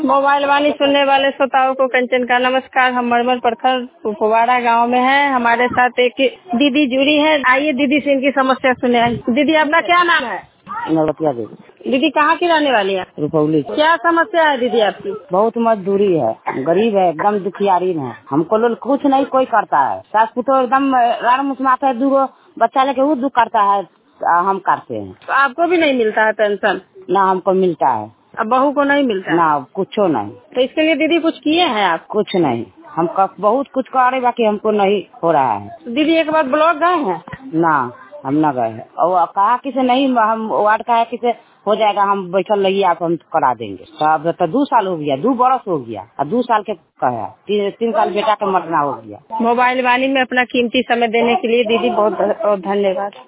Mobile वाणी सुनने वाले श्रोताओं को कंचन का नमस्कार। हम मरमर प्रखंड कुपवाड़ा गांव में हैं। हमारे साथ एक दीदी जुड़ी है। आइए दीदी से इनकी समस्या सुने। दीदी आपका क्या नाम है? नवलखिया देवी। दीदी कहाँ की रहने वाली है? रुपौली। क्या समस्या है दीदी आपकी? बहुत मजदूरी है, गरीब है, एकदम दुखियारी है। हमको लोग कुछ नहीं कोई करता है। सास पुतो एकदम राड़ मुसमाता है, दूगो बच्चा लेके वो दुख करता है, हम करते हैं। तो आपको भी नहीं मिलता है पेंशन? ना हमको मिलता है। अब बहू को नहीं मिलता? ना कुछो नहीं। तो इसके लिए दीदी कुछ किए हैं आप? कुछ नहीं, हम बहुत कुछ करे बाकी हमको नहीं हो रहा है। तो दीदी एक बार ब्लॉक गए हैं? ना हम न गए हैं और कहा किसे नहीं, हम वार्ड का है किसे हो जाएगा, हम बैठल रहिए, आप हम करा देंगे। अब तो 2 साल हो गया, 2 बरस हो गया और 2 साल के कहा 3 साल बेटा का मरना हो गया। मोबाइल वाणी में अपना कीमती समय देने के लिए दीदी बहुत बहुत धन्यवाद।